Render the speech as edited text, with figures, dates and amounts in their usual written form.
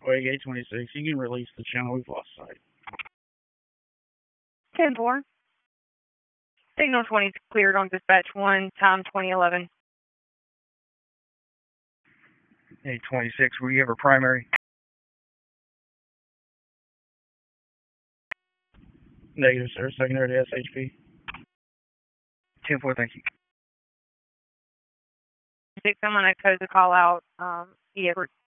Wake 826, you can release the channel. We've lost sight. 10-4. Signal 20 cleared on dispatch 1, time 2011. 826, were you ever primary? Negative, sir. Secondary to SHP. 10-4, thank you. 6, I'm going to code the call out. Edward.